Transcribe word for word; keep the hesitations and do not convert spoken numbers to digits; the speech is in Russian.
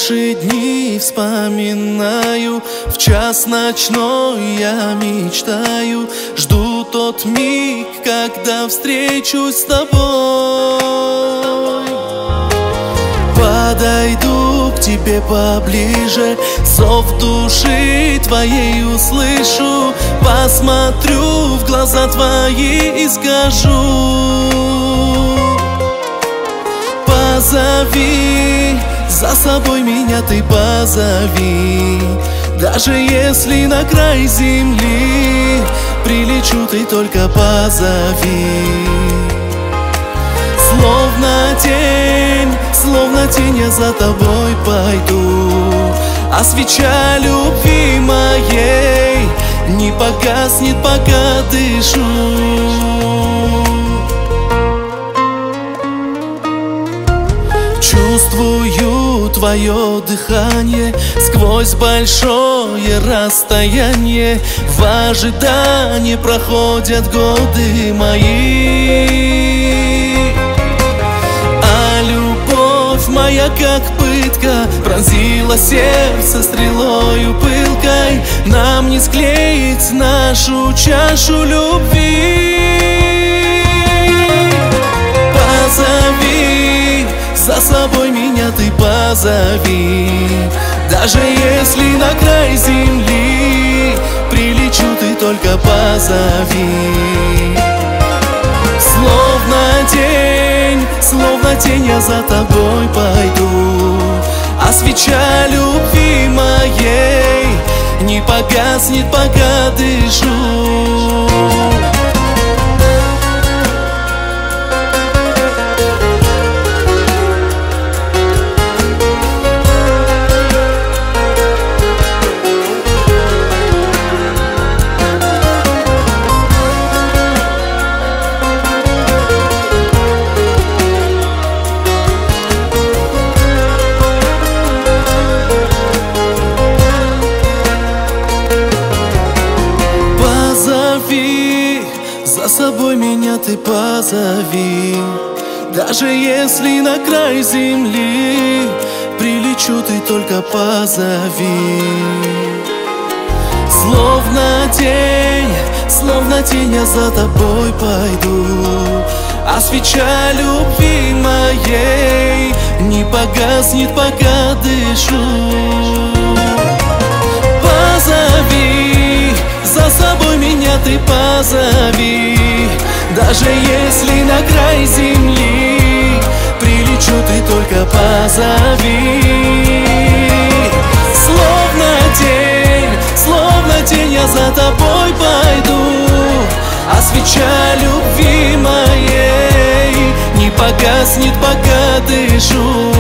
наши дни вспоминаю, в час ночной я мечтаю, жду тот миг, когда встречусь с тобой. Подойду к тебе поближе, зов души твоей услышу, посмотрю в глаза твои и скажу: позови, за собой меня ты позови. Даже если на край земли прилечу, ты только позови. Словно тень, словно тень я за тобой пойду, а свеча любви моей не погаснет, пока дышу. Чувствую твое дыхание сквозь большое расстояние, в ожидании проходят годы мои. А любовь моя, как пытка, пронзила сердце стрелою пылкой. Нам не склеить нашу чашу любви. Позови, за собой меня ты позови. Даже если на край земли прилечу, ты только позови. Словно тень, словно тень я за тобой пойду, а свеча любви моей не погаснет, пока дышу. За собой меня ты позови. Даже если на край земли прилечу, ты только позови. Словно тень, словно тень я за тобой пойду, а свеча любви моей не погаснет, пока дышу. Позови, за собой меня ты позови. Даже если на край земли прилечу, ты только позови. Словно тень, словно тень я за тобой пойду, а свеча любви моей не погаснет, пока дышу.